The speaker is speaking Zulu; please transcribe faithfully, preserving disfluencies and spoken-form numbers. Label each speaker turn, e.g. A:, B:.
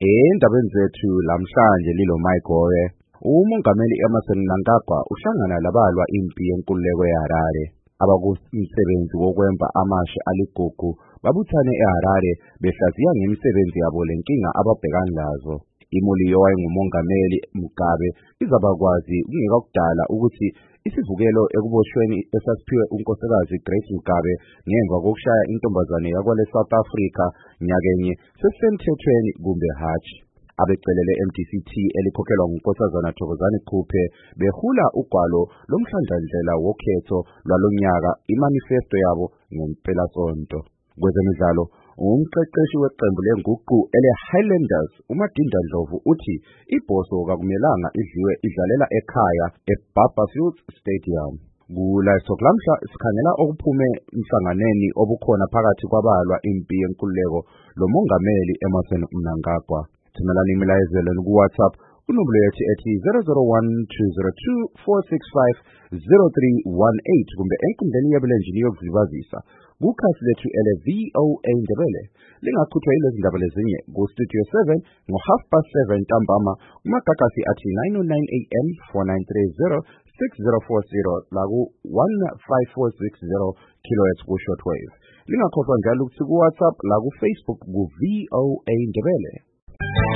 A: Endabeni zethu lamhlanje lilo Mayigoye, uMongameli Emmerson Mnangagwa uhlangana labalwa impi yenkululeko eHarare. Abakumsebenzi wokwemba amashe aligugu babuthane eHarare behlaziya ngemisebenzi yabo lenkinga ababhekana lazo. Imuli yowayengumongameli Mugabe izabakwazi kungekakudala ukuthi isivukelo ekuboshweni esasiphiwe unkosikazi Grace Mugabe ngemva kokushaya intombazane yakwale South Africa nyakenye sesemthethweni kumbe hatshi. Abecelele M D C T elikhokhelwa ngunkosazana Thokozani Quphe behula ugwalo lomhlandlandlela wokhetho lwalonyaka imanifesto yabo ngempelasonto. Kwezemidlalo, umqeqeshi weqembu lenguqu ele Highlanders uMadinda Ndlovu uthi ibhoso kakumelanga idliwe idlalela ekhaya eBarberfield Stadium. Kula soklamhla sikhangela okuphume emhlanganeni obukhona phakathi kwabalwa impi yenkululeko lomongameli Emmerson Mnangagwa. Thumelani imilayezelo ku WhatsApp kunombolo yethi ethi zero zero one two zero two four six five zero three one eight kumbe enkundleni yebulenjini yokuzibazisa kukhasi lethu ele V O A Ndebele. Lingaqhuthwa yilezi ndaba lezinye ku Studio seven ngo half past seven ntambama kumagagasi athi nine oh nine A M four nine three zero six zero four zero la ku one five four six zero kilohertz ku shortwave. Lingakhohlwa njalo ukuthi ku WhatsApp la ku Facebook ku V O A Ndebele.